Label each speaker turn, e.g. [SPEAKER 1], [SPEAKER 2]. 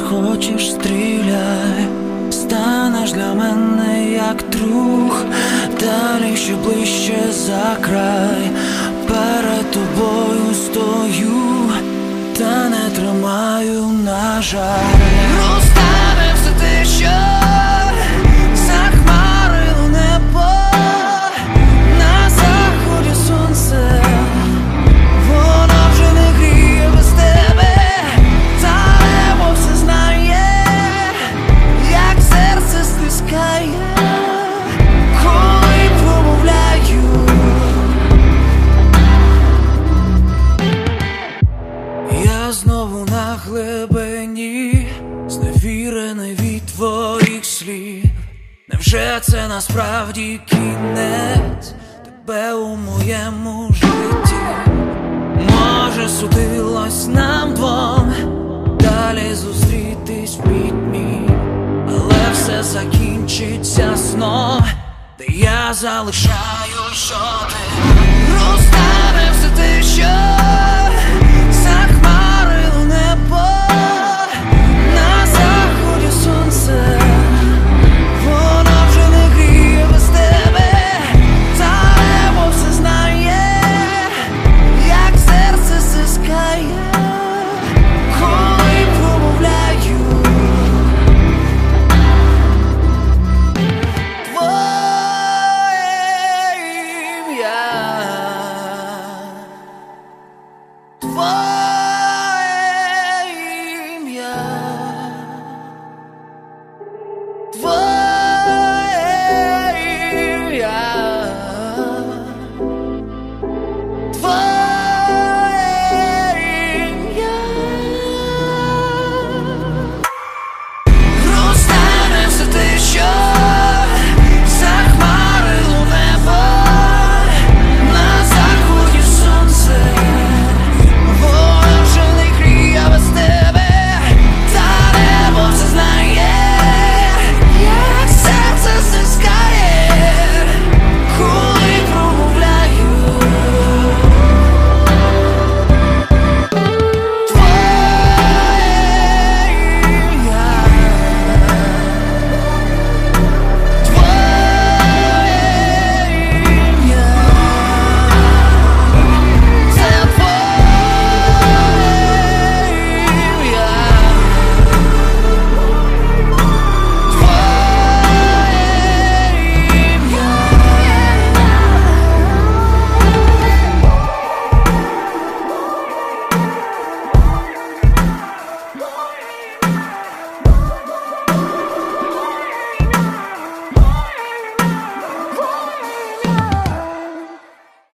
[SPEAKER 1] хочеш, стріляй, станеш для мене як друг, далі ще ближче за край. Перед тобою стою, та не тримаю, на жаль. Розтане все те, що захмарило небо, на заході сонце, воно вже не гріє без тебе, та небо все знає, як серце стискає, коли промовляю. Я знову на глибині, зневірений від твоїх слів. Невже це насправді кінець тебе у моєму житті? Може, судилось нам двом далі зустрітись в пітьмі, але все закінчиться сном, де я залишаю, що ти розстане все те, що